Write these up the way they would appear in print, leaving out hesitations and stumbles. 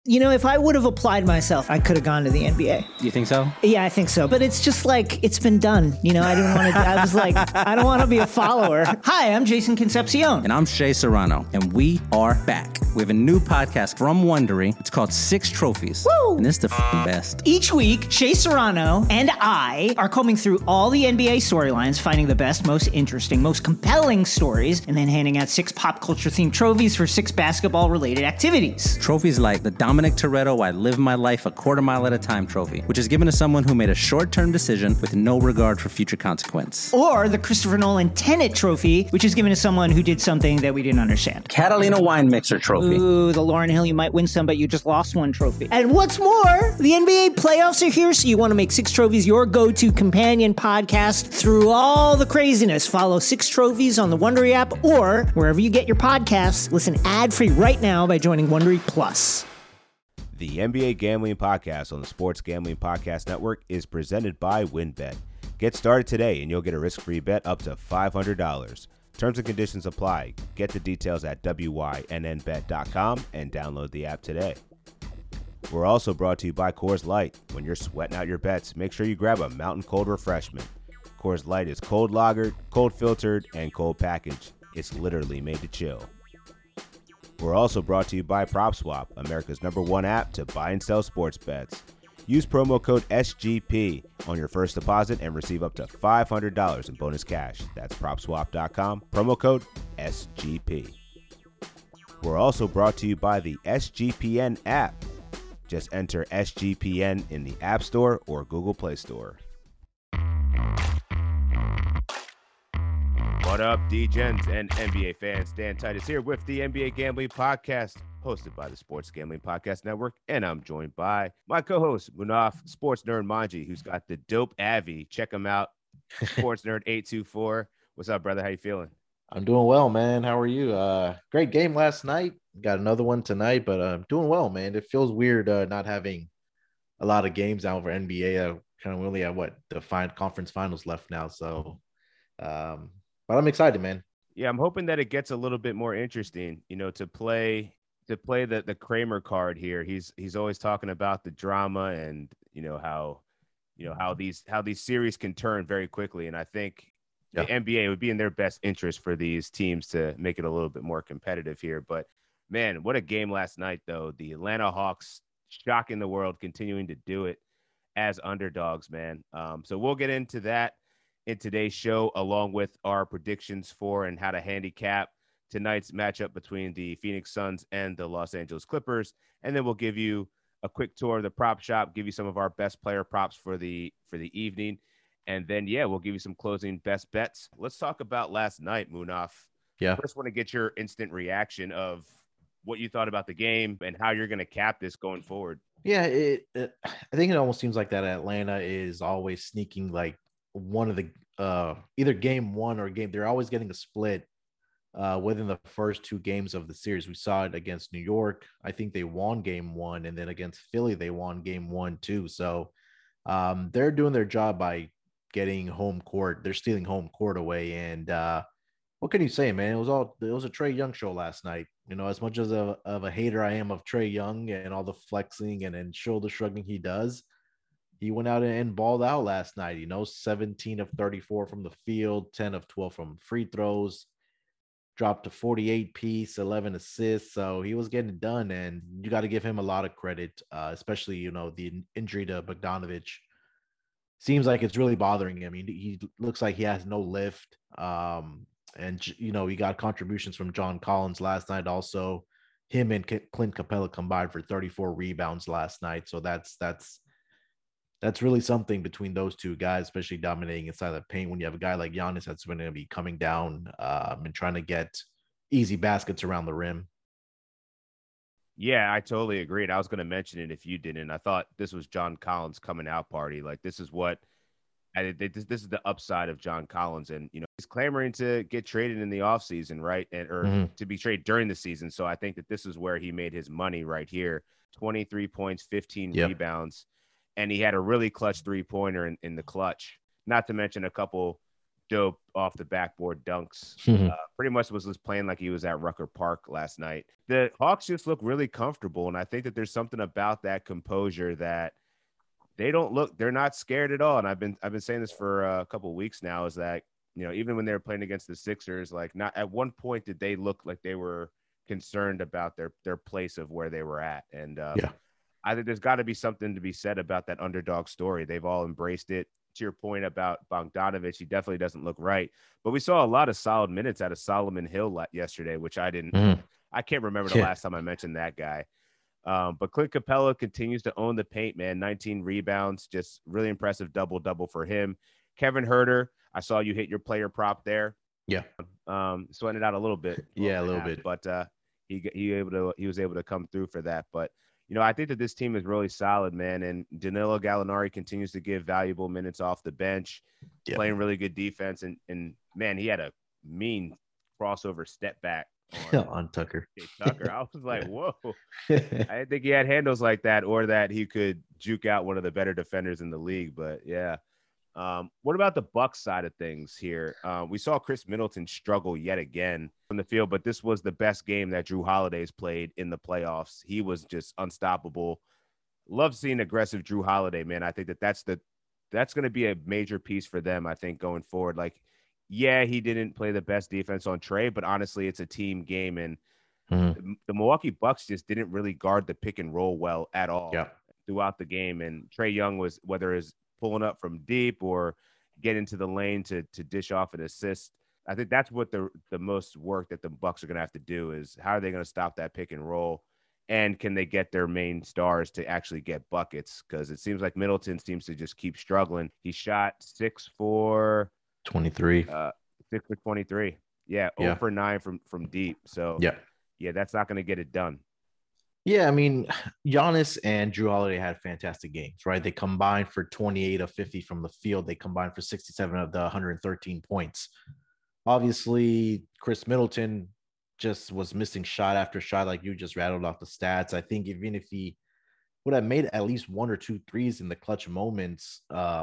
You know, if I would have applied myself, I could have gone to the NBA. You think so? Yeah, I think so. But it's just like, it's been done. You know, I didn't want to, I was like, I don't want to be a follower. Hi, I'm Jason Concepcion. And I'm Shea Serrano, and we are back. We have a new podcast from Wondery. It's called Six Trophies. Woo! And it's the best. Each week, Shea Serrano and I are combing through all the NBA storylines, finding the best, most interesting, most compelling stories, and then handing out 6 pop culture themed trophies for 6 basketball related activities. Trophies like the Dominic Toretto I Live My Life a Quarter Mile at a Time trophy, which is given to someone who made a short-term decision with no regard for future consequence. Or the Christopher Nolan Tenet trophy, which is given to someone who did something that we didn't understand. Catalina Wine Mixer trophy. Ooh, the Lauryn Hill, you might win some, but you just lost one trophy. And what's more, the NBA playoffs are here, so you want to make Six Trophies your go-to companion podcast through all the craziness. Follow Six Trophies on the Wondery app or wherever you get your podcasts. Listen ad-free right now by joining Wondery Plus. The NBA Gambling Podcast on the Sports Gambling Podcast Network is presented by WynnBET. Get started today and you'll get a risk-free bet up to $500. Terms and conditions apply. Get the details at wynnbet.com and download the app today. We're also brought to you by Coors Light. When you're sweating out your bets, make sure you grab a mountain cold refreshment. Coors Light is cold lagered, cold filtered, and cold packaged. It's literally made to chill. We're also brought to you by PropSwap, America's #1 app to buy and sell sports bets. Use promo code SGP on your first deposit and receive up to $500 in bonus cash. That's PropSwap.com, promo code SGP. We're also brought to you by the SGPN app. Just enter SGPN in the App Store or Google Play Store. What up, D-Gens and NBA fans? Dan Titus here with the NBA Gambling Podcast, hosted by the Sports Gambling Podcast Network, and I'm joined by my co-host, Munaf Sports Nerd Manji, who's got the dope Avi. Check him out, Sports Nerd 824. What's up, brother? How you feeling? I'm doing well, man. How are you? Great game last night. Got another one tonight, but I'm doing well, man. It feels weird not having a lot of games out for NBA. Kind of only have the conference finals left now, so. But I'm excited, man. Yeah, I'm hoping that it gets a little bit more interesting, you know, to play the Kramer card here. He's always talking about the drama and, how these series can turn very quickly. And I think the NBA would be in their best interest for these teams to make it a little bit more competitive here. But man, what a game last night, though. The Atlanta Hawks shocking the world, continuing to do it as underdogs, man. So we'll get into that in today's show, along with our predictions for and how to handicap tonight's matchup between the Phoenix Suns and the Los Angeles Clippers. And then we'll give you a quick tour of the prop shop, give you some of our best player props for the evening. And then, we'll give you some closing best bets. Let's talk about last night, Munaf. Yeah. First, want to get your instant reaction of what you thought about the game and how you're going to cap this going forward. Yeah, I think it almost seems like that Atlanta is always sneaking like one of the either game one or game. They're always getting a split within the first 2 games of the series. We saw it against New York. I think they won game 1, and then against Philly, they won game 1 too. So they're doing their job by getting home court. They're stealing home court away. And what can you say, man? It was a Trae Young show last night. You know, as much as of a hater I am of Trae Young and all the flexing and shoulder shrugging he does, he went out and balled out last night. 17 of 34 from the field, 10 of 12 from free throws, dropped to 48 piece, 11 assists. So he was getting it done, and you got to give him a lot of credit, especially, the injury to Bogdanovic. Seems like it's really bothering him. He looks like he has no lift. And, he got contributions from John Collins last night. Also, him and Clint Capella combined for 34 rebounds last night. So that's really something between those two guys, especially dominating inside the paint when you have a guy like Giannis that's going to be coming down and trying to get easy baskets around the rim. Yeah, I totally agreed. I was going to mention it if you didn't. I thought this was John Collins' coming out party. Like, this is this is the upside of John Collins. And, he's clamoring to get traded in the offseason, right? Or to be traded during the season. So I think that this is where he made his money right here. 23 points, 15 rebounds. And he had a really clutch 3-pointer in the clutch, not to mention a couple dope off the backboard dunks. Pretty much was just playing like he was at Rucker Park last night. The Hawks just look really comfortable, and I think that there's something about that composure that they're not scared at all. And I've been saying this for a couple of weeks now, is that, even when they were playing against the Sixers, like, not at one point did they look like they were concerned about their place of where they were at. And I think there's got to be something to be said about that underdog story. They've all embraced it. To your point about Bogdanovich, he definitely doesn't look right, but we saw a lot of solid minutes out of Solomon Hill yesterday, which I can't remember the last time I mentioned that guy. But Clint Capella continues to own the paint, man. 19 rebounds, just really impressive double for him. Kevin Huerter, I saw you hit your player prop there. Yeah. Sweating it out a little bit. Yeah, a little bit. But he was able to come through for that. But I think that this team is really solid, man. And Danilo Gallinari continues to give valuable minutes off the bench, playing really good defense. And man, he had a mean crossover step back on Tucker. Tucker. I was like, whoa. I didn't think he had handles like that, or that he could juke out one of the better defenders in the league. But yeah. What about the Bucks side of things here? We saw Chris Middleton struggle yet again from the field, but this was the best game that Drew Holiday's played in the playoffs. He was just unstoppable. Love seeing aggressive Drew Holiday, man. I think that's going to be a major piece for them, I think, going forward. Like, yeah, he didn't play the best defense on Trey, but honestly, it's a team game, and the Milwaukee Bucks just didn't really guard the pick and roll well at all throughout the game. And Trae Young was, whether it's pulling up from deep or get into the lane to dish off an assist, I think that's what the most work that the Bucks are going to have to do is, how are they going to stop that pick and roll, and can they get their main stars to actually get buckets? Because it seems like Middleton seems to just keep struggling. He shot 6 for 23. 6 for 23. Yeah, 0 for 9 from deep. So yeah, that's not going to get it done. Yeah, I mean, Giannis and Drew Holiday had fantastic games, right? They combined for 28 of 50 from the field. They combined for 67 of the 113 points. Obviously, Chris Middleton just was missing shot after shot, like you just rattled off the stats. I think even if he would have made at least 1 or 2 threes in the clutch moments,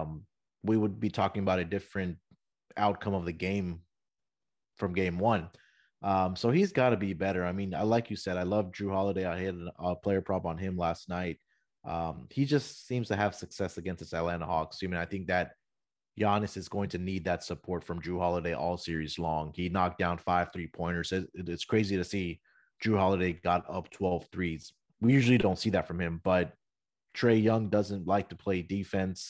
we would be talking about a different outcome of the game from game one. So he's got to be better. I mean, like you said, I love Drew Holiday. I had a player prop on him last night. He just seems to have success against his Atlanta Hawks. I mean, I think that Giannis is going to need that support from Drew Holiday all series long. He knocked down 5 3-pointers. It's crazy to see Drew Holiday got up 12 threes. We usually don't see that from him, but Trae Young doesn't like to play defense.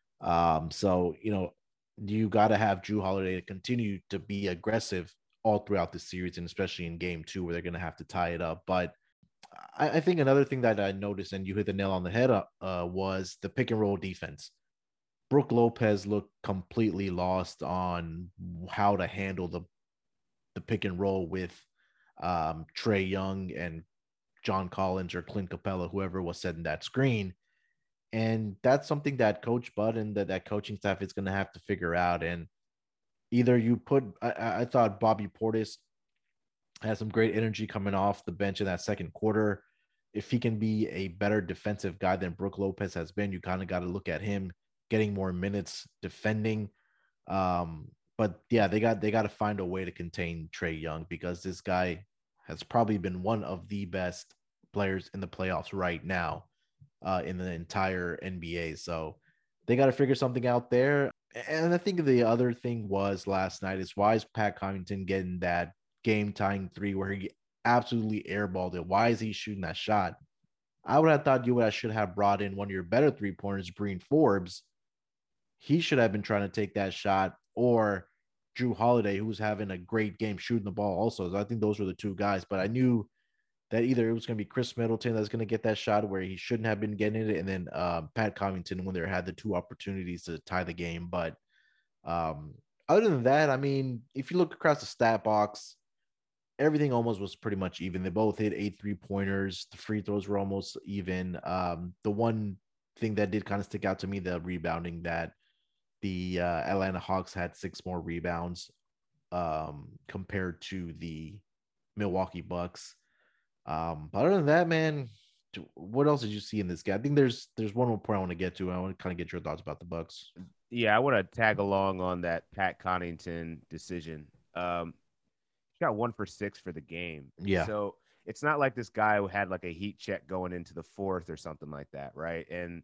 So, you got to have Drew Holiday to continue to be aggressive all throughout the series, and especially in game 2 where they're going to have to tie it up. But I think another thing that I noticed, and you hit the nail on the head, was the pick and roll defense. Brook Lopez looked completely lost on how to handle the pick and roll with Trae Young and John Collins or Clint Capella, whoever was setting that screen. And that's something that Coach Bud and that coaching staff is going to have to figure out. And either you put, I thought Bobby Portis had some great energy coming off the bench in that second quarter. If he can be a better defensive guy than Brook Lopez has been, you kind of got to look at him getting more minutes defending. But yeah, they got to find a way to contain Trae Young, because this guy has probably been one of the best players in the playoffs right now in the entire NBA. So they got to figure something out there. And I think the other thing was last night is, why is Pat Connaughton getting that game-tying 3 where he absolutely airballed it? Why is he shooting that shot? I would have thought you should have brought in one of your better 3-pointers, Breen Forbes. He should have been trying to take that shot, or Drew Holiday, who's having a great game shooting the ball also. So I think those were the 2 guys, but I knew that either it was going to be Chris Middleton that's going to get that shot where he shouldn't have been getting it, and then Pat Connaughton when they had the 2 opportunities to tie the game. But other than that, I mean, if you look across the stat box, everything almost was pretty much even. They both hit 8 3-pointers. The free throws were almost even. The one thing that did kind of stick out to me, the rebounding, that the Atlanta Hawks had 6 more rebounds compared to the Milwaukee Bucks. But other than that, man, what else did you see in this game? I think there's one more point I want to get to. I want to kind of get your thoughts about the Bucks. Yeah, I want to tag along on that Pat Connington decision. He got 1 for 6 for the game. Yeah. So it's not like this guy who had like a heat check going into the fourth or something like that, right? And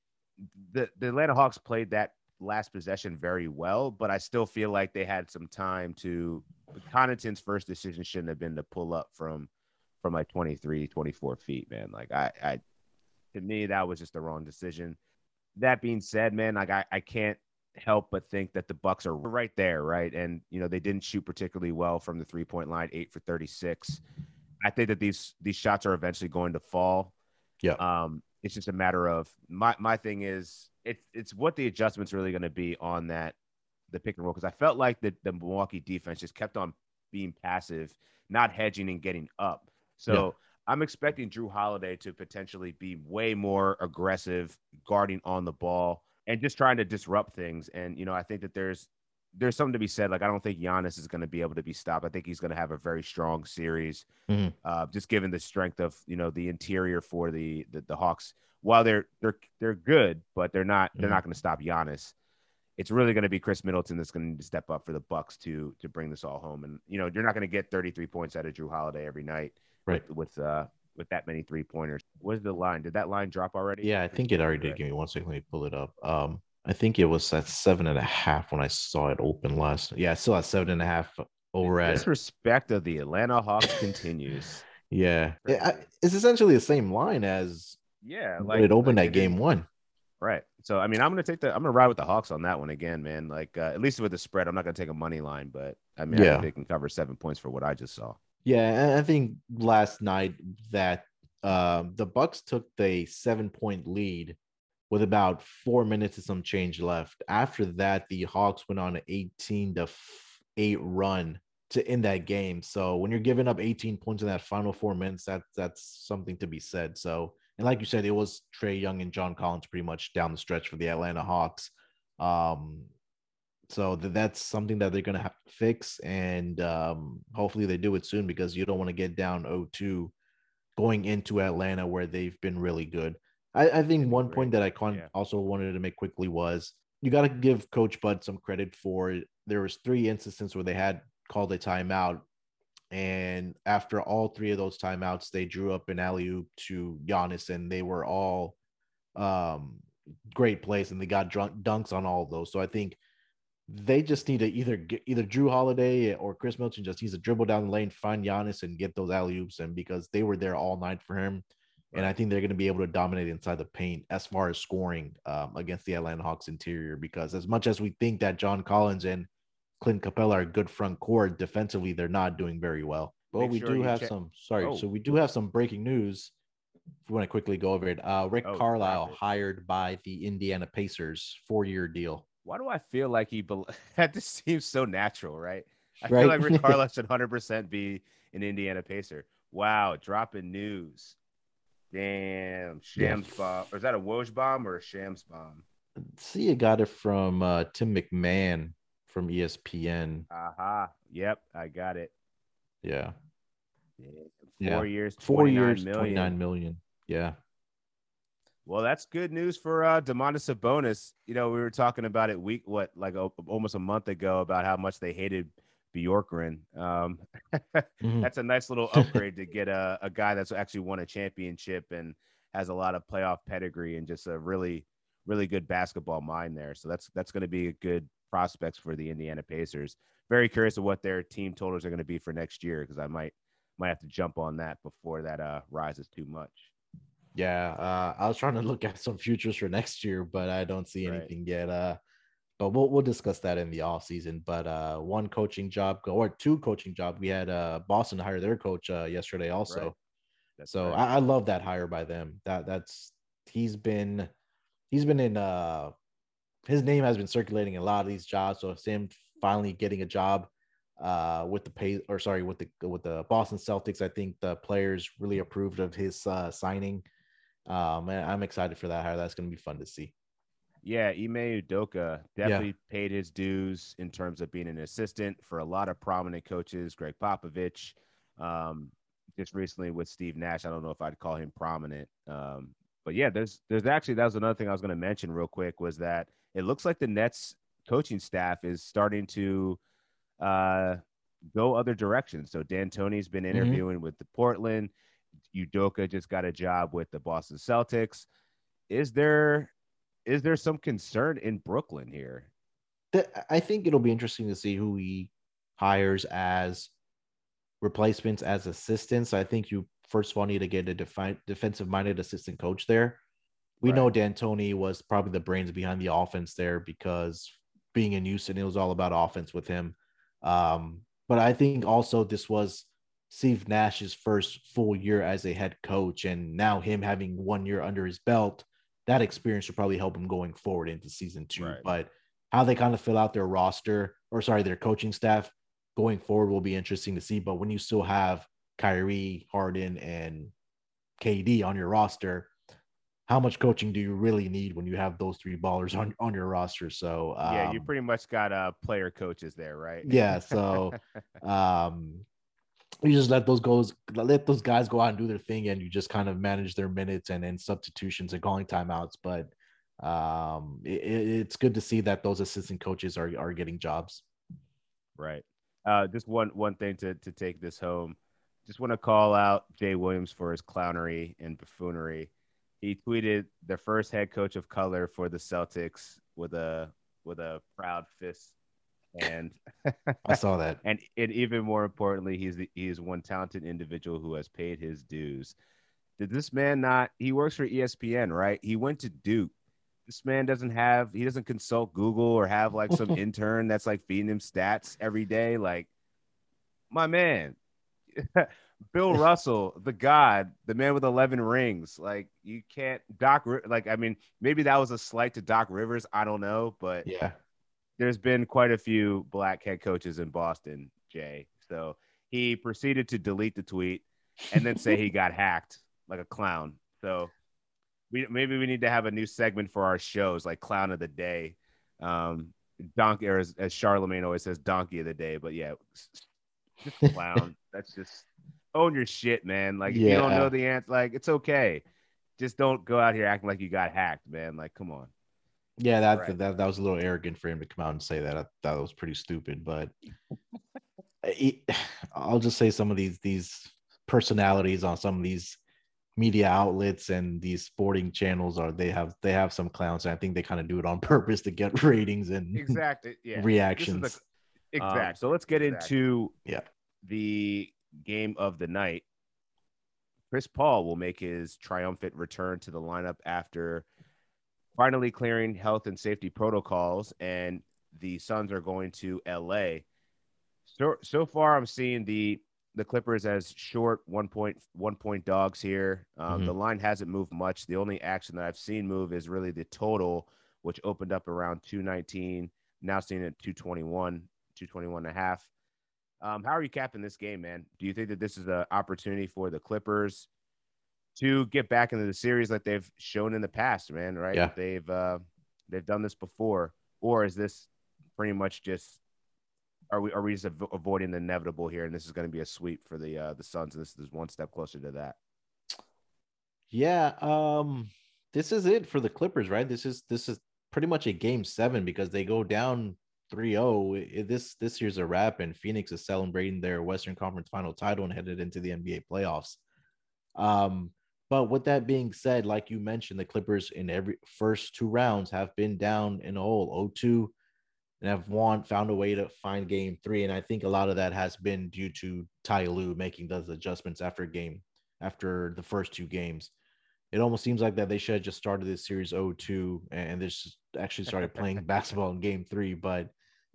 the Atlanta Hawks played that last possession very well, but I still feel like they had some time to. Connaughton's first decision shouldn't have been to pull up from like 23, 24 feet, man. Like I to me, that was just the wrong decision. That being said, man, like I can't help but think that the Bucks are right there, right? And they didn't shoot particularly well from the 3-point line, 8 for 36. I think that these shots are eventually going to fall. Yeah. It's just a matter of my thing is it's what the adjustment's really going to be on the pick and roll, because I felt like the Milwaukee defense just kept on being passive, not hedging and getting up. So I'm expecting Drew Holiday to potentially be way more aggressive, guarding on the ball and just trying to disrupt things. And I think that there's something to be said. Like, I don't think Giannis is going to be able to be stopped. I think he's going to have a very strong series, just given the strength of the interior for the Hawks. While they're good, but they're not going to stop Giannis. It's really going to be Chris Middleton that's going to need to step up for the Bucks to bring this all home. And you're not going to get 33 points out of Drew Holiday every night, Right. With that many 3-pointers. What's the line? Did that line drop already? Yeah, I think it already did. Give me 1 second. Let me pull it up. I think it was at 7.5 when I saw it open last. Yeah, still at 7.5 over at. Disrespect of the Atlanta Hawks continues. Yeah, it's essentially the same line as like it opened at game 1. Right. So I mean, I'm gonna ride with the Hawks on that one again, man. Like at least with the spread, I'm not gonna take a money line, but I mean, I think they can cover 7 points for what I just saw. Yeah, and I think last night that the Bucks took the 7-point lead with about 4 minutes and some change left. After that, the Hawks went on an 18-8 run to end that game. So when you're giving up 18 points in that final 4 minutes, that's something to be said. So, and like you said, it was Trae Young and John Collins pretty much down the stretch for the Atlanta Hawks. So that's something that they're going to have to fix, and hopefully they do it soon, because you don't want to get down 0-2 going into Atlanta where they've been really good. I think one point that I also wanted to make quickly was you got to give Coach Bud some credit for it. There was 3 instances where they had called a timeout, and after all 3 of those timeouts, they drew up an alley-oop to Giannis, and they were all great plays, and they got dunks on all of those. So I think they just need to either Drew Holiday or Chris Middleton just needs to dribble down the lane, find Giannis, and get those alley-oops, and because they were there all night for him. And I think they're going to be able to dominate inside the paint as far as scoring against the Atlanta Hawks interior, because as much as we think that John Collins and Clint Capella are good front court, defensively, they're not doing very well. But we do have so we do have some breaking news. If we want to quickly go over it, Rick Carlisle hired by the Indiana Pacers, 4-year deal. Why do I feel like that just seems so natural, right? I feel like Rick Carlisle should 100% be an Indiana Pacer. Wow, dropping news. Damn, Shams bomb. Or is that a Woj bomb or a Shams bomb? See, you got it from Tim McMahon from ESPN. Aha. Yep, I got it. Yeah. 4 years, 29 million. Yeah. Well, that's good news for Domantas Sabonis. We were talking about it almost a month ago about how much they hated Bjorkgren. That's a nice little upgrade to get a guy that's actually won a championship and has a lot of playoff pedigree and just a really, really good basketball mind there. So that's going to be a good prospects for the Indiana Pacers. Very curious of what their team totals are going to be for next year, because I might have to jump on that before that rises too much. Yeah, I was trying to look at some futures for next year, but I don't see anything yet. But we'll discuss that in the off season. But 1 coaching job or 2 coaching job. We had Boston hire their coach yesterday also. Right. I love that hire by them. He's been in his name has been circulating in a lot of these jobs. So Sam finally getting a job with the Boston Celtics. I think the players really approved of his signing. And I'm excited for that hire. That's going to be fun to see. Yeah, Ime Udoka definitely paid his dues in terms of being an assistant for a lot of prominent coaches. Greg Popovich, just recently with Steve Nash. I don't know if I'd call him prominent. But yeah, there's actually, that was another thing I was going to mention real quick, was that it looks like the Nets coaching staff is starting to go other directions. So D'Antoni's been interviewing with the Portland. Udoka just got a job with the Boston Celtics. Is there some concern in Brooklyn here? I think it'll be interesting to see who he hires as replacements, as assistants. I think you first of all need to get a defensive-minded assistant coach there. We know D'Antoni was probably the brains behind the offense there because being in Houston, it was all about offense with him. But I think also this was Steve Nash's first full year as a head coach, and now him having 1 year under his belt, that experience will probably help him going forward into season 2. Right. But how they kind of fill out their their coaching staff going forward will be interesting to see. But when you still have Kyrie, Harden, and KD on your roster, how much coaching do you really need when you have those 3 ballers on your roster? So yeah, you pretty much got player coaches there, right? Yeah. So you just let those guys go out and do their thing, and you just kind of manage their minutes and substitutions and calling timeouts. But it's good to see that those assistant coaches are getting jobs. Right. Just one thing to take this home. Just want to call out Jay Williams for his clownery and buffoonery. He tweeted the first head coach of color for the Celtics with a proud fist, and I saw that. And even more importantly, he's one talented individual who has paid his dues. Did this man not? He works for ESPN, right? He went to Duke. This man doesn't consult Google or have like some intern that's like feeding him stats every day. Like, my man. Bill Russell, the God, the man with 11 rings. Like, you can't maybe that was a slight to Doc Rivers. I don't know, but yeah, there's been quite a few black head coaches in Boston, Jay. So he proceeded to delete the tweet and then say he got hacked like a clown. So maybe we need to have a new segment for our shows, like Clown of the Day. Donkey, or as Charlemagne always says, Donkey of the Day. But yeah, just clown. That's just own your shit, man. Like, if you don't know the answer, like, it's okay. Just don't go out here acting like you got hacked, man. Like, come on. Yeah, that was a little arrogant for him to come out and say that. I thought it was pretty stupid, but I'll just say some of these personalities on some of these media outlets and these sporting channels they have some clowns, and I think they kind of do it on purpose to get ratings and reactions. Exactly. So let's get into the game of the night. Chris Paul will make his triumphant return to the lineup after finally clearing health and safety protocols, and the Suns are going to LA. So far, I'm seeing the Clippers as short 1 point dogs here. The line hasn't moved much. The only action that I've seen move is really the total, which opened up around 219. Now seeing it 221 and a half. How are you capping this game, man? Do you think that this is an opportunity for the Clippers to get back into the series like they've shown in the past, man? Right? Yeah. They've done this before, or is this pretty much just are we just avoiding the inevitable here, and this is going to be a sweep for the Suns? This is one step closer to that. Yeah. This is it for the Clippers, right? This is pretty much a game 7 because they go down 3-0. This year's a wrap, and Phoenix is celebrating their Western Conference final title and headed into the NBA playoffs. But with that being said, like you mentioned, the Clippers in every first 2 rounds have been down in a hole 0-2 and have found a way to find game 3. And I think a lot of that has been due to Ty Lue making those adjustments after the first 2 games. It almost seems like that they should have just started this series 0-2 and just actually started playing basketball in game 3. But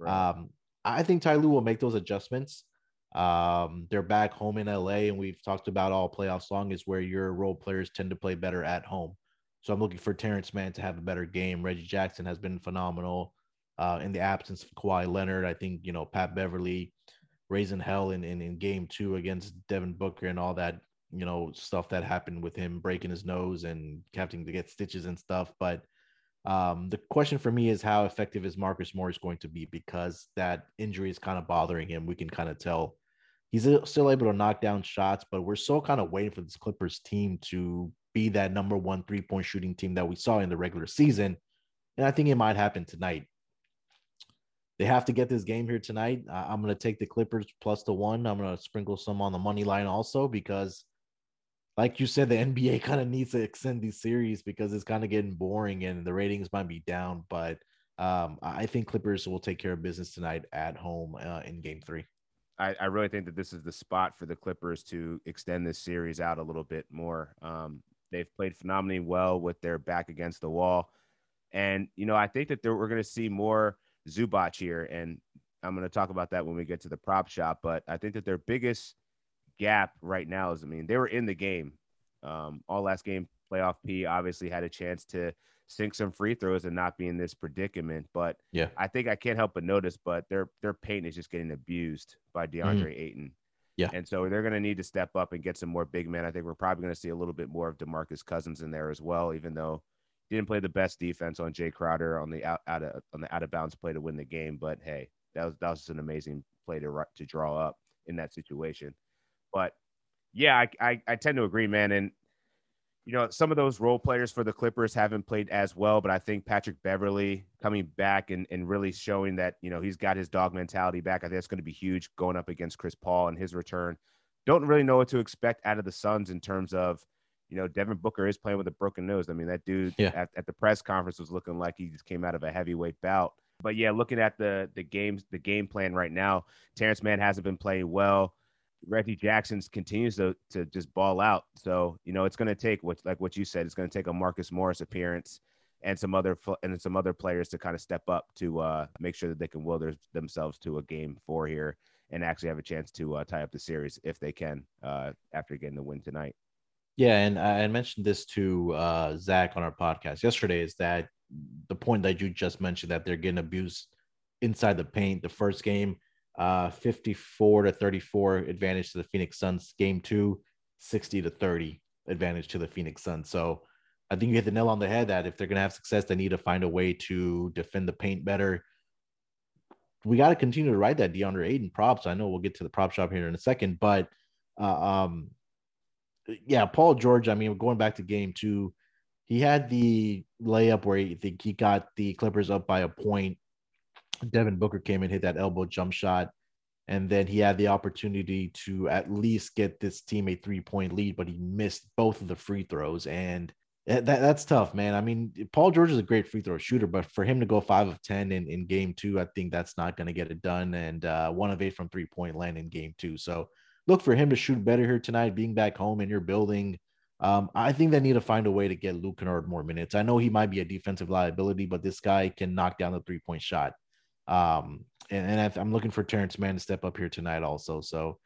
I think Ty Lue will make those adjustments. They're back home in LA, and we've talked about all playoffs long is where your role players tend to play better at home. So I'm looking for Terrence Mann to have a better game. Reggie Jackson has been phenomenal in the absence of Kawhi Leonard. I think, Pat Beverly raising hell in game 2 against Devin Booker and all that, stuff that happened with him breaking his nose and having to get stitches and stuff. But the question for me is how effective is Marcus Morris going to be, because that injury is kind of bothering him. We can kind of tell he's still able to knock down shots, but we're still kind of waiting for this Clippers team to be that number 1 3-point shooting team that we saw in the regular season. And I think it might happen tonight. They have to get this game here tonight. I'm going to take the Clippers plus the 1. I'm going to sprinkle some on the money line also because, like you said, the NBA kind of needs to extend these series because it's kind of getting boring and the ratings might be down. But I think Clippers will take care of business tonight at home in Game 3. I really think that this is the spot for the Clippers to extend this series out a little bit more. They've played phenomenally well with their back against the wall. And, I think that we're going to see more Zubac here, and I'm going to talk about that when we get to the prop shop. But I think that their biggest gap right now is, they were in the game all last game. Playoff P obviously had a chance to sink some free throws and not be in this predicament. But yeah, I think I can't help but notice, but their paint is just getting abused by DeAndre Ayton. Yeah. And so they're going to need to step up and get some more big men. I think we're probably going to see a little bit more of DeMarcus Cousins in there as well, even though he didn't play the best defense on Jay Crowder on the out of bounds play to win the game. But hey, that was just an amazing play to draw up in that situation. But yeah, I tend to agree, man. And some of those role players for the Clippers haven't played as well, but I think Patrick Beverley coming back and really showing that, he's got his dog mentality back. I think that's going to be huge going up against Chris Paul and his return. Don't really know what to expect out of the Suns in terms of, Devin Booker is playing with a broken nose. That dude at the press conference was looking like he just came out of a heavyweight bout. But yeah, looking at the game plan right now, Terrence Mann hasn't been playing well. Reggie Jackson continues to just ball out. So, it's going to take what you said, it's going to take a Marcus Morris appearance and some other players to kind of step up to make sure that they can will themselves to a Game 4 here and actually have a chance to tie up the series if they can after getting the win tonight. Yeah. And I mentioned this to Zach on our podcast yesterday, is that the point that you just mentioned, that they're getting abused inside the paint. The first game, 54-34 advantage to the Phoenix Suns. Game 2, 60-30 advantage to the Phoenix Suns. So I think you hit the nail on the head that if they're going to have success, they need to find a way to defend the paint better. We got to continue to ride that DeAndre Ayton props. I know we'll get to the prop shop here in a second, but yeah, Paul George, going back to Game 2, he had the layup where he got the Clippers up by a point. Devin Booker came and hit that elbow jump shot, and then he had the opportunity to at least get this team a 3-point lead, but he missed both of the free throws, and that's tough, man. Paul George is a great free throw shooter, but for him to go 5 of 10 in Game 2, I think that's not going to get it done, and 1 of 8 from 3-point land in Game 2. So look for him to shoot better here tonight, being back home in your building. I think they need to find a way to get Luke Kennard more minutes. I know he might be a defensive liability, but this guy can knock down the 3-point shot. And I'm looking for Terrence Mann to step up here tonight also. So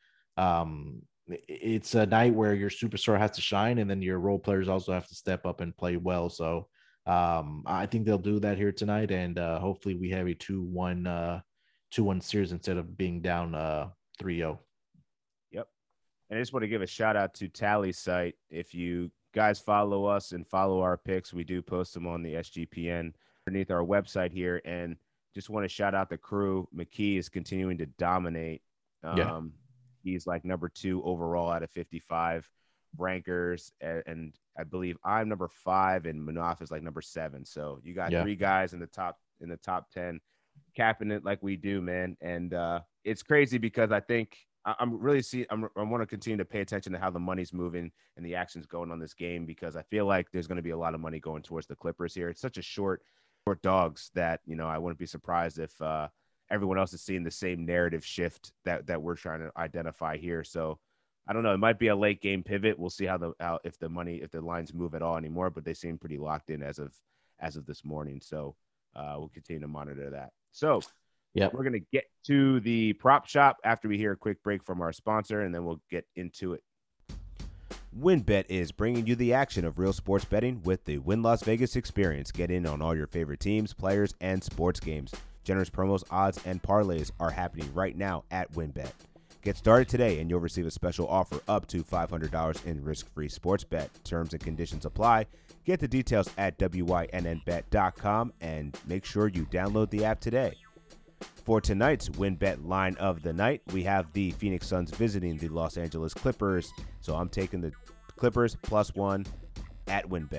it's a night where your superstar has to shine, and then your role players also have to step up and play well. So I think they'll do that here tonight, and hopefully we have a 2-1 series instead of being down 3-0. Yep. And I just want to give a shout out to Tally's site. If you guys follow us and follow our picks, we do post them on the SGPN underneath our website here. And just want to shout out the crew. McKee is continuing to dominate. He's like number 2 overall out of 55 rankers. And I believe I'm number 5 and Manaf is like number 7. So you got 3 guys in the top 10 capping it like we do, man. And it's crazy because I think I want to continue to pay attention to how the money's moving and the action's going on this game, because I feel like there's going to be a lot of money going towards the Clippers here. It's such a short dogs that, I wouldn't be surprised if everyone else is seeing the same narrative shift that we're trying to identify here. So I don't know. It might be a late game pivot. We'll see if the lines move at all anymore, but they seem pretty locked in as of this morning. So we'll continue to monitor that. So we're going to get to the prop shop after we hear a quick break from our sponsor, and then we'll get into it. WynnBET is bringing you the action of real sports betting with the Wynn Las Vegas experience. Get in on all your favorite teams, players, and sports games. Generous promos, odds, and parlays are happening right now at WynnBET. Get started today and you'll receive a special offer up to $500 in risk-free sports bet. Terms and conditions apply. Get the details at wynnbet.com and make sure you download the app today. For tonight's WynnBET line of the night, we have the Phoenix Suns visiting the Los Angeles Clippers. So I'm taking the Clippers +1 at WynnBET.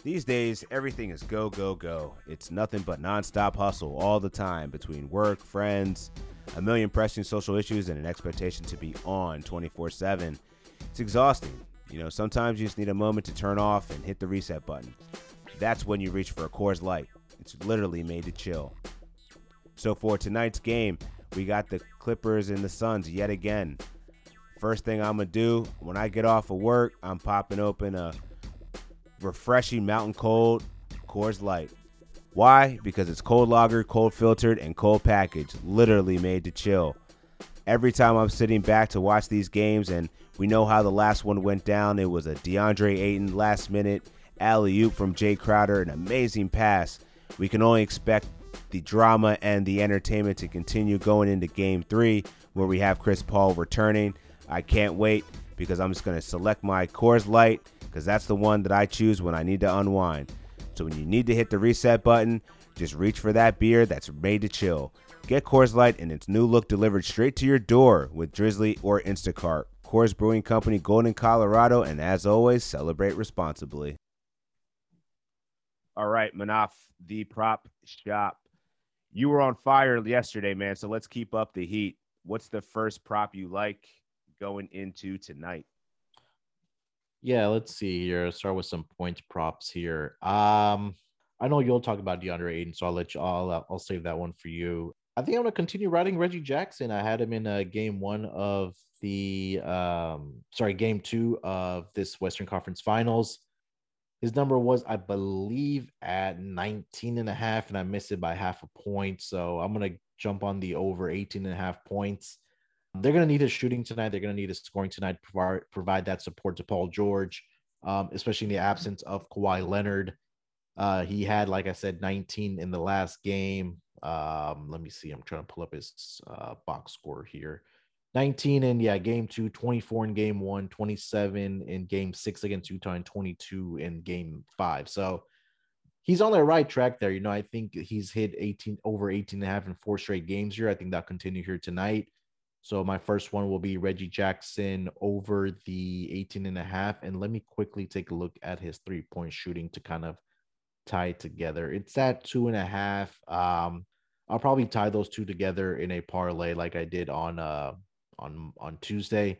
These days, everything is go, go, go. It's nothing but nonstop hustle all the time between work, friends, a million pressing social issues, and an expectation to be on 24/7. It's exhausting. Sometimes you just need a moment to turn off and hit the reset button. That's when you reach for a Coors Light. It's literally made to chill. So for tonight's game, we got the Clippers and the Suns yet again. First thing I'm going to do when I get off of work, I'm popping open a refreshing Mountain Cold Coors Light. Why? Because it's cold lager, cold filtered, and cold packaged, literally made to chill. Every time I'm sitting back to watch these games, and we know how the last one went down, it was a DeAndre Ayton last minute alley-oop from Jay Crowder, an amazing pass. We can only expect the drama and the entertainment to continue going into Game 3, where we have Chris Paul returning. I can't wait, because I'm just going to select my Coors Light, because that's the one that I choose when I need to unwind. So when you need to hit the reset button, just reach for that beer that's made to chill. Get Coors Light in its new look delivered straight to your door with Drizzly or Instacart. Coors Brewing Company, Golden, Colorado, and as always, celebrate responsibly. All right, Manaf, the prop shop. You were on fire yesterday, man, so let's keep up the heat. What's the first prop you like going into tonight? Yeah, let's see here. Start with some points props here. I know you'll talk about DeAndre Ayton, so I'll let you. I'll save that one for you. I think I'm gonna continue riding Reggie Jackson. I had him in game 1 of the game 2 of this Western Conference Finals. His number was, I believe, at 19.5, and I missed it by half a point. So I'm gonna jump on the over 18.5 points. They're going to need his shooting tonight. They're going to need his scoring tonight, provide that support to Paul George, especially in the absence of Kawhi Leonard. He had, like I said, 19 in the last game. Let me see. I'm trying to pull up his box score here. 19 in, game 2, 24 in game 1, 27 in game 6 against Utah, and 22 in game 5. So he's on the right track there. I think he's hit over 18.5 in 4 straight games here. I think that'll continue here tonight. So my first one will be Reggie Jackson over the 18.5. And let me quickly take a look at his 3-point shooting to kind of tie it together. It's at 2.5. I'll probably tie those two together in a parlay like I did on Tuesday.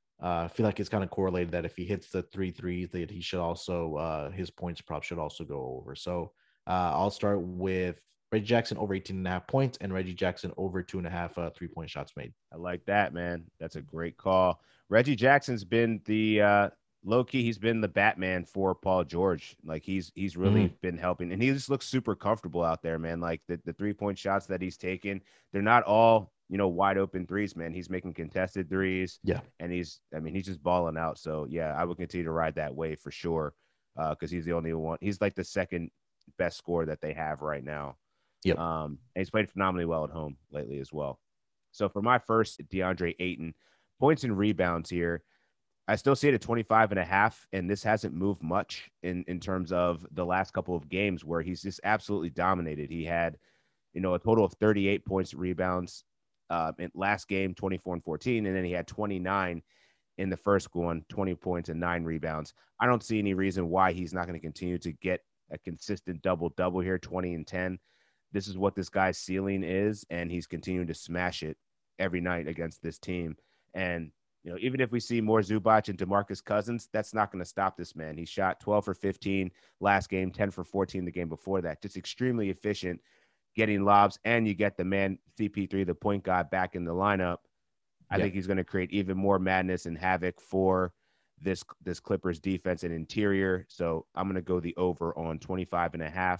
I feel like it's kind of correlated that if he hits the 3 threes, that he should also his points prop should also go over. So I'll start with Reggie Jackson over 18.5 points and Reggie Jackson over 2.5 3-point shots made. I like that, man. That's a great call. Reggie Jackson's been the low-key, he's been the Batman for Paul George. Like he's really been helping, and he just looks super comfortable out there, man. Like the 3-point shots that he's taken, they're not all, wide open threes, man. He's making contested threes. Yeah. And he's just balling out. So yeah, I would continue to ride that wave for sure. Because he's the only one. He's like the second best scorer that they have right now. Yep. And he's played phenomenally well at home lately as well. So for my first, DeAndre Ayton, points and rebounds here, I still see it at 25.5, and this hasn't moved much in terms of the last couple of games where he's just absolutely dominated. He had, a total of 38 points, rebounds in last game, 24 and 14, and then he had 29 in the first one, 20 points and 9 rebounds. I don't see any reason why he's not going to continue to get a consistent double-double here, 20 and 10. This is what this guy's ceiling is, and he's continuing to smash it every night against this team. And, even if we see more Zubac and DeMarcus Cousins, that's not going to stop this man. He shot 12 for 15 last game, 10 for 14 the game before that. Just extremely efficient getting lobs, and you get the man CP3, the point guard, back in the lineup. I think he's going to create even more madness and havoc for this Clippers defense and interior. So I'm going to go the over on 25.5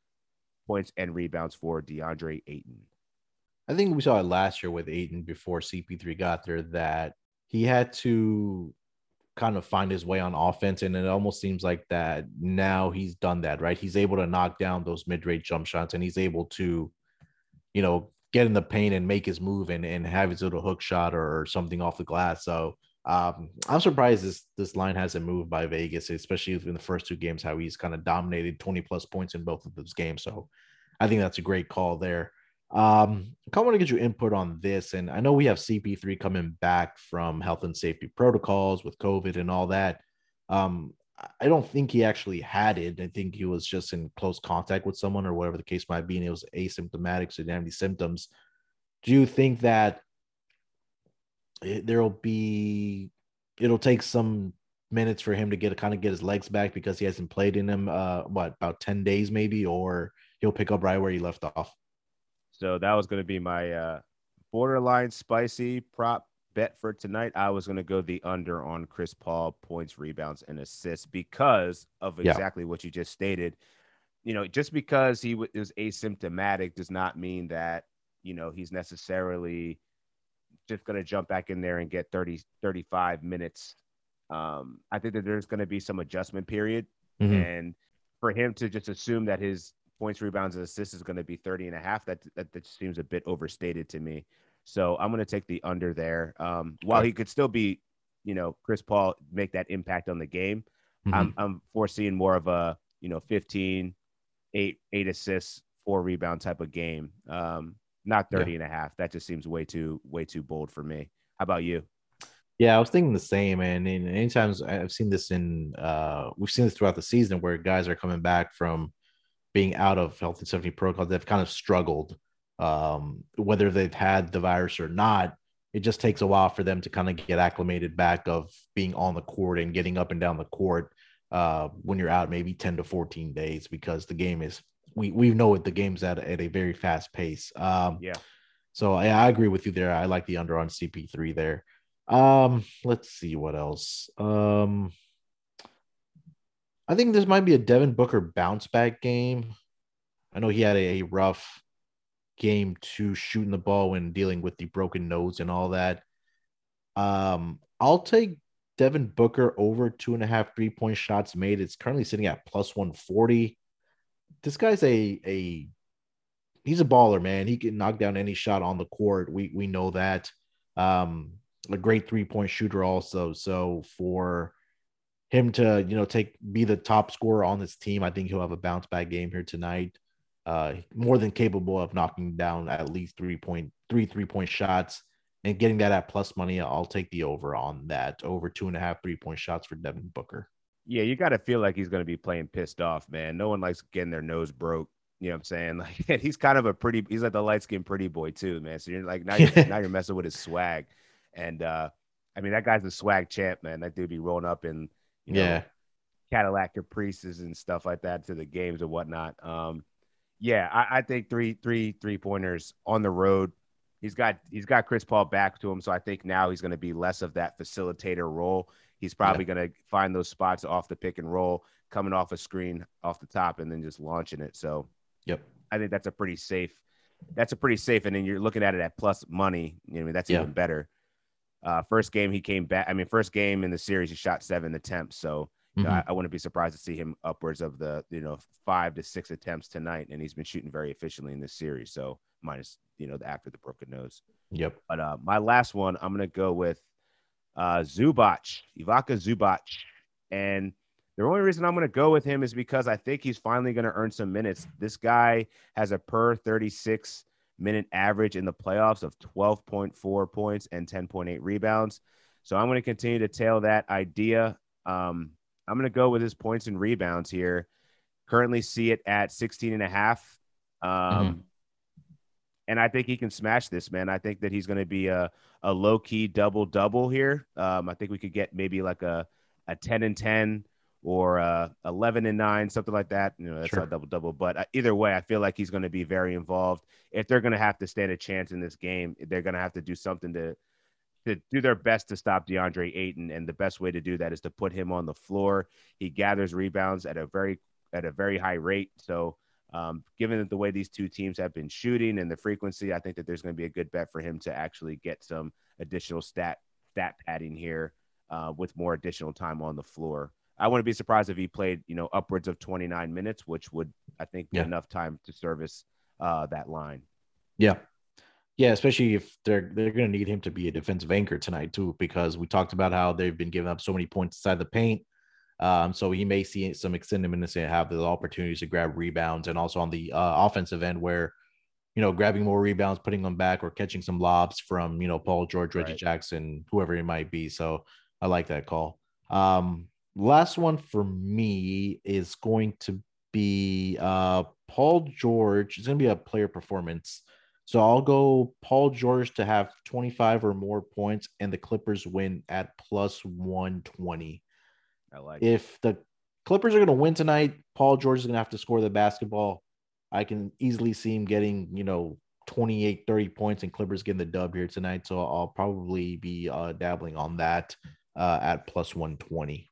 points and rebounds for DeAndre Ayton. I think we saw it last year with Ayton before CP3 got there, that he had to kind of find his way on offense. And it almost seems like that now he's done that, right? He's able to knock down those mid-range jump shots, and he's able to, get in the paint and make his move and have his little hook shot or something off the glass. So I'm surprised this line hasn't moved by Vegas, especially in the first 2 games, how he's kind of dominated 20 plus points in both of those games. So I think that's a great call there. I kind of want to get your input on this. And I know we have CP3 coming back from health and safety protocols with COVID and all that. I don't think he actually had it. I think he was just in close contact with someone or whatever the case might be, and it was asymptomatic, so he didn't have any symptoms. Do you think that it'll take some minutes for him to get his legs back because he hasn't played in them about 10 days maybe, or he'll pick up right where he left off? So that was going to be my borderline spicy prop bet for tonight. I was going to go the under on Chris Paul points, rebounds, and assists because of exactly what you just stated. Just because he is asymptomatic does not mean that, he's necessarily just going to jump back in there and get 30, 35 minutes. I think that there's going to be some adjustment period. Mm-hmm. And for him to just assume that his points, rebounds, and assists is going to be 30 and a half, that seems a bit overstated to me. So I'm going to take the under there. While he could still be, Chris Paul make that impact on the game, mm-hmm. I'm foreseeing more of a, 15, 8 assists, 4 rebound type of game. Not 30 and a half. That just seems way too bold for me. How about you? Yeah, I was thinking the same. And anytime I've seen this we've seen this throughout the season where guys are coming back from being out of health and safety protocols, they've kind of struggled, whether they've had the virus or not. It just takes a while for them to kind of get acclimated back of being on the court and getting up and down the court when you're out maybe 10 to 14 days, because the game is, we know it, the game's at a very fast pace. So I agree with you there. I like the under on CP3 there. Let's see what else. I think this might be a Devin Booker bounce back game. I know he had a rough game to shooting the ball when dealing with the broken nose and all that. I'll take Devin Booker over 2.5 3-point shots made. It's currently sitting at plus 140. This guy's he's a baller, man. He can knock down any shot on the court. We know that. A great 3-point shooter also. So for him to, be the top scorer on this team, I think he'll have a bounce back game here tonight. More than capable of knocking down at least 3-point shots and getting that at plus money. I'll take the over on that, over 2.5 3-point shots for Devin Booker. Yeah, you got to feel like he's going to be playing pissed off, man. No one likes getting their nose broke. You know what I'm saying? Like, he's kind of he's like the light-skinned pretty boy too, man. So you're like, now you're messing with his swag. And I mean, that guy's a swag champ, man. That dude be rolling up in, Cadillac Caprices and stuff like that to the games and whatnot. I think three-pointers on the road. He's got Chris Paul back to him, so I think now he's going to be less of that facilitator role. He's probably going to find those spots off the pick and roll, coming off a screen off the top, and then just launching it. So, I think that's a pretty safe. And then you're looking at it at plus money. That's even better. First game he came back. First game in the series he shot 7 attempts. So I wouldn't be surprised to see him upwards of the 5 to 6 attempts tonight, and he's been shooting very efficiently in this series. So minus after the broken nose. Yep. But my last one, I'm gonna go with Ivica Zubac, and the only reason I'm going to go with him is because I think he's finally going to earn some minutes. This guy has a per 36 minute average in the playoffs of 12.4 points and 10.8 rebounds. So I'm going to continue to tail that idea. I'm going to go with his points and rebounds here. Currently see it at 16 and a half. And I think he can smash this, man. I think that he's going to be a low-key double-double here. I think we could get maybe like a 10-10 or 11-9, something like that. That's not double-double. But either way, I feel like he's going to be very involved. If they're going to have to stand a chance in this game, they're going to have to do something to do their best to stop DeAndre Ayton. And the best way to do that is to put him on the floor. He gathers rebounds at a very high rate. So, given the way these two teams have been shooting and the frequency, I think that there's going to be a good bet for him to actually get some additional stat padding here with more additional time on the floor. I wouldn't be surprised if he played, upwards of 29 minutes, which would, I think, be enough time to service that line. Yeah. Yeah, especially if they're going to need him to be a defensive anchor tonight too, because we talked about how they've been giving up so many points inside the paint. So he may see some extended minutes and have the opportunities to grab rebounds, and also on the offensive end where, grabbing more rebounds, putting them back, or catching some lobs from, Paul George, Reggie Jackson, whoever it might be. So I like that call. Last one for me is going to be Paul George. It's going to be a player performance. So I'll go Paul George to have 25 or more points, and the Clippers win at plus 120. If the Clippers are going to win tonight, Paul George is going to have to score the basketball. I can easily see him getting, 28, 30 points, and Clippers getting the dub here tonight. So I'll probably be dabbling on that at plus 120.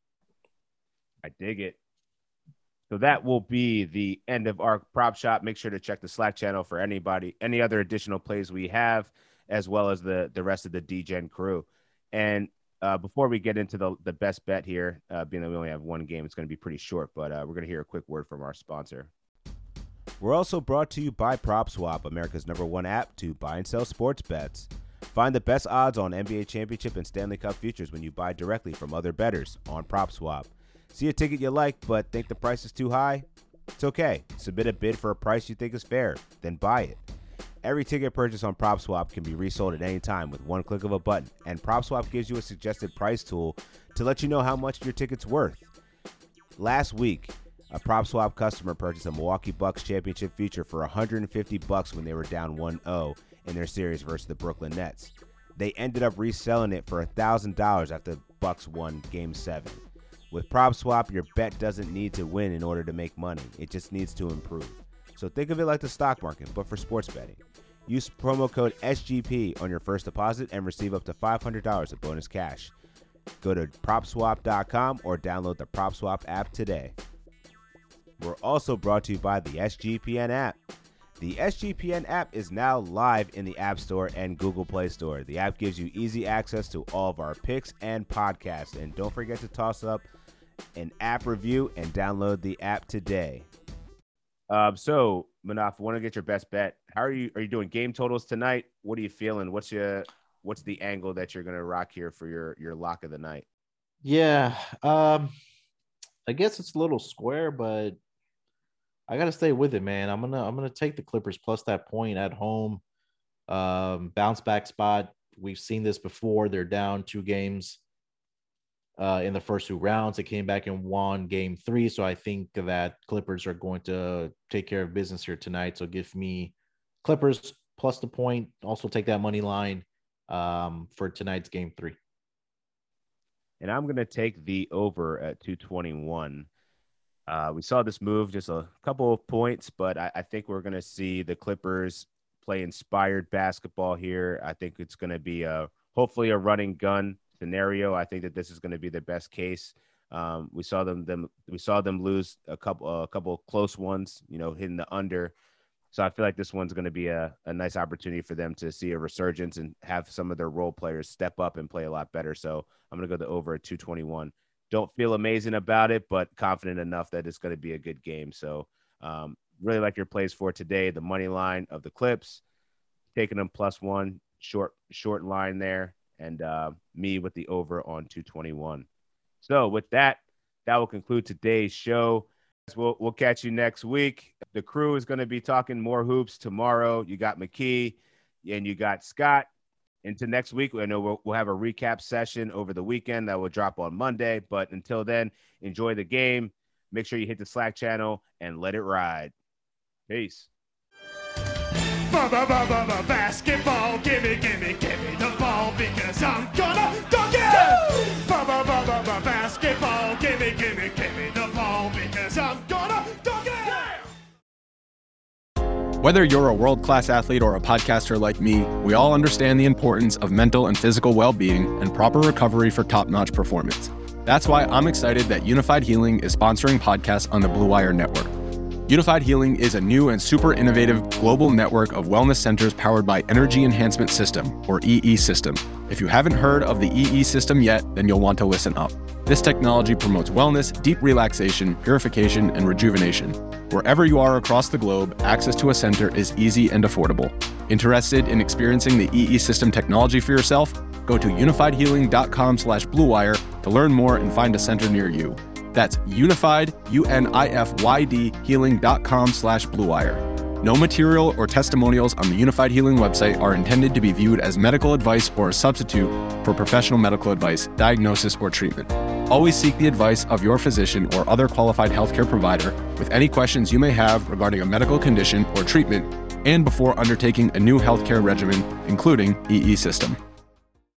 I dig it. So that will be the end of our prop shop. Make sure to check the Slack channel for any other additional plays we have, as well as the rest of the DGen crew. And before we get into the best bet here, being that we only have one game, it's going to be pretty short, but we're going to hear a quick word from our sponsor. We're also brought to you by PropSwap, America's #1 app to buy and sell sports bets. Find the best odds on NBA championship and Stanley Cup futures when you buy directly from other bettors on PropSwap. See a ticket you like but think the price is too high? It's okay. Submit a bid for a price you think is fair, then buy it. Every ticket purchase on PropSwap can be resold at any time with one click of a button, and PropSwap gives you a suggested price tool to let you know how much your ticket's worth. Last week, a PropSwap customer purchased a Milwaukee Bucks championship future for $150 when they were down 1-0 in their series versus the Brooklyn Nets. They ended up reselling it for $1,000 after the Bucks won Game 7. With PropSwap, your bet doesn't need to win in order to make money. It just needs to improve. So think of it like the stock market, but for sports betting. Use promo code SGP on your first deposit and receive up to $500 of bonus cash. Go to PropSwap.com or download the PropSwap app today. We're also brought to you by the SGPN app. The SGPN app is now live in the App Store and Google Play Store. The app gives you easy access to all of our picks and podcasts. And don't forget to toss up an app review and download the app today. So, Manaf, I want to get your best bet. How are you doing game totals tonight? What are you feeling? What's the angle that you're going to rock here for your lock of the night? Yeah, I guess it's a little square, but I got to stay with it, man. I'm gonna take the Clippers plus that point at home. Bounce back spot. We've seen this before. They're down 2 games in the first 2 rounds. They came back and won Game 3. So I think that Clippers are going to take care of business here tonight. So give me Clippers plus the point. Also take that money line for tonight's Game 3. And I'm going to take the over at 221. We saw this move just a couple of points, but I think we're going to see the Clippers play inspired basketball here. I think it's going to be hopefully a running gun scenario. I think that this is going to be the best case. We saw them lose a couple close ones, hitting the under. So I feel like this one's going to be a nice opportunity for them to see a resurgence and have some of their role players step up and play a lot better. So I'm going to go the over at 221. Don't feel amazing about it, but confident enough that it's going to be a good game. So really like your plays for today. The money line of the Clips, taking them +1, short line there, and me with the over on 221. So with that will conclude today's show. We'll catch you next week. The crew is going to be talking more hoops tomorrow. You got McKee and you got Scott. Into next week, I know we'll have a recap session over the weekend that will drop on Monday. But until then, enjoy the game. Make sure you hit the Slack channel and let it ride. Peace. Basketball, give me the ball because I'm gonna dunk it. Basketball, give me the ball because I'm gonna dunk it. Whether you're a world-class athlete or a podcaster like me, we all understand the importance of mental and physical well-being and proper recovery for top-notch performance. That's why I'm excited that Unified Healing is sponsoring podcasts on the Blue Wire Network. Unified Healing is a new and super innovative global network of wellness centers powered by Energy Enhancement System, or EE System. If you haven't heard of the EE System yet, then you'll want to listen up. This technology promotes wellness, deep relaxation, purification, and rejuvenation. Wherever you are across the globe, access to a center is easy and affordable. Interested in experiencing the EE System technology for yourself? Go to unifiedhealing.com/bluewire to learn more and find a center near you. That's unified, UNIFYD, healing.com/bluewire. No material or testimonials on the Unified Healing website are intended to be viewed as medical advice or a substitute for professional medical advice, diagnosis, or treatment. Always seek the advice of your physician or other qualified healthcare provider with any questions you may have regarding a medical condition or treatment and before undertaking a new healthcare regimen, including EE system.